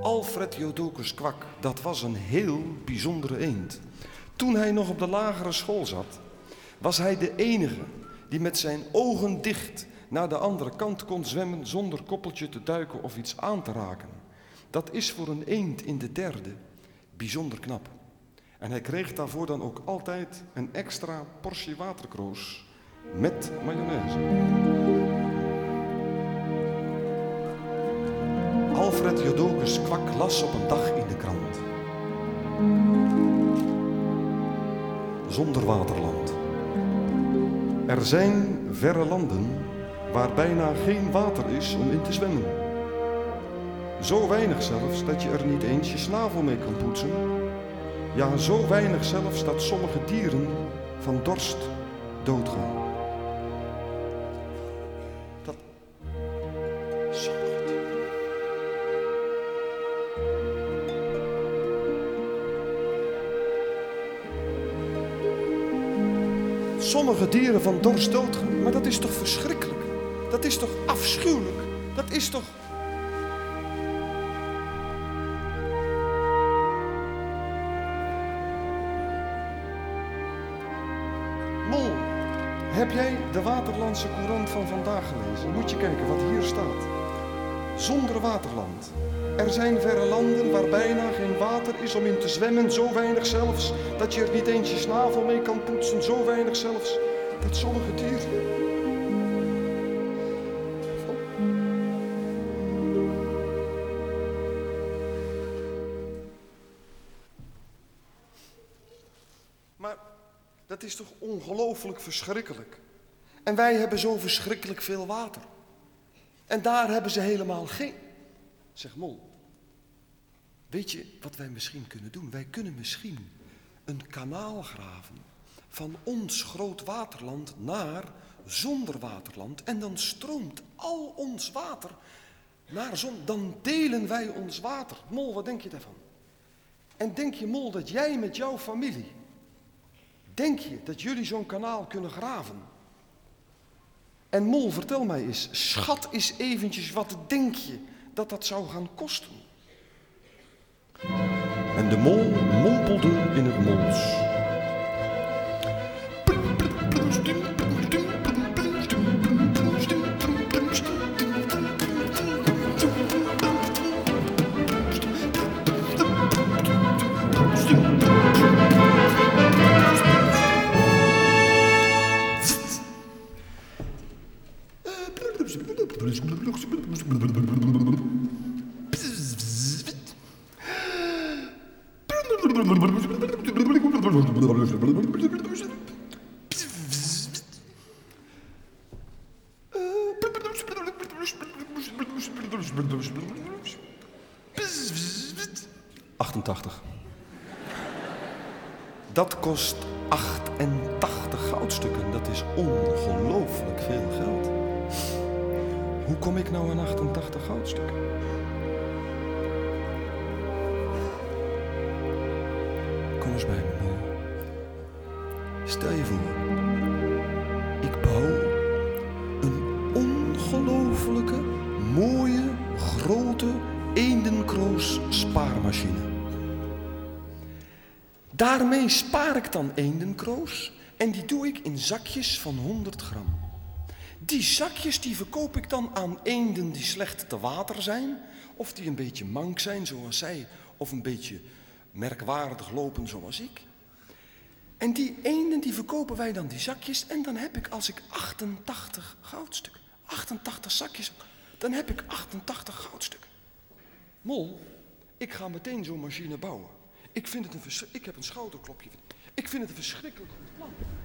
Alfred Jodocus Kwak, dat was een heel bijzondere eend. Toen hij nog op de lagere school zat, was hij de enige die met zijn ogen dicht naar de andere kant kon zwemmen zonder koppeltje te duiken of iets aan te raken. Dat is voor een eend in de derde bijzonder knap. En hij kreeg daarvoor dan ook altijd een extra portie waterkroos met mayonaise. Alfred Jodocus Kwak las op een dag in de krant. Zonder waterland. Er zijn verre landen waar bijna geen water is om in te zwemmen. Zo weinig zelfs dat je er niet eens je snavel mee kan poetsen. Ja, zo weinig zelfs dat sommige dieren van dorst doodgaan. Dat... Sommige dieren. Sommige dieren van dorst doodgaan. Maar dat is toch verschrikkelijk? Dat is toch afschuwelijk? Dat is toch... Mol, heb jij de Waterlandse Courant van vandaag gelezen? Moet je kijken wat hier staat. Zonder waterland. Er zijn verre landen waar bijna geen water is om in te zwemmen. Zo weinig zelfs dat je er niet eens je snavel mee kan poetsen. Zo weinig zelfs dat sommige dieren... Maar dat is toch ongelooflijk verschrikkelijk. En wij hebben zo verschrikkelijk veel water. En daar hebben ze helemaal geen... Zeg Mol, weet je wat wij misschien kunnen doen? Wij kunnen misschien een kanaal graven van ons groot waterland naar zonder waterland. En dan stroomt al ons water naar zon. Dan delen wij ons water. Mol, wat denk je daarvan? En denk je, Mol, dat jij met jouw familie... Denk je dat jullie zo'n kanaal kunnen graven? En Mol, vertel mij eens, schat eens eventjes, wat denk je dat dat zou gaan kosten? En de Mol mompelde in het mols. Dat kost 88 goudstukken. Dat is ongelooflijk veel geld. Hoe kom ik nou aan 88 goudstukken? Kom eens bij me, Mol. Stel je voor, ik bouw een ongelooflijke, mooie, grote eendenkroos spaarmachine. Daarmee spaar ik dan eendenkroos en die doe ik in zakjes van 100 gram. Die zakjes die verkoop ik dan aan eenden die slecht te water zijn, of die een beetje mank zijn zoals zij, of een beetje merkwaardig lopen zoals ik. En die eenden die verkopen wij dan die zakjes en dan heb ik, als ik 88 goudstukken, 88 zakjes, dan heb ik 88 goudstukken. Mol, ik ga meteen zo'n machine bouwen. Ik heb een schouderklopje. Ik vind het een verschrikkelijk goed plan.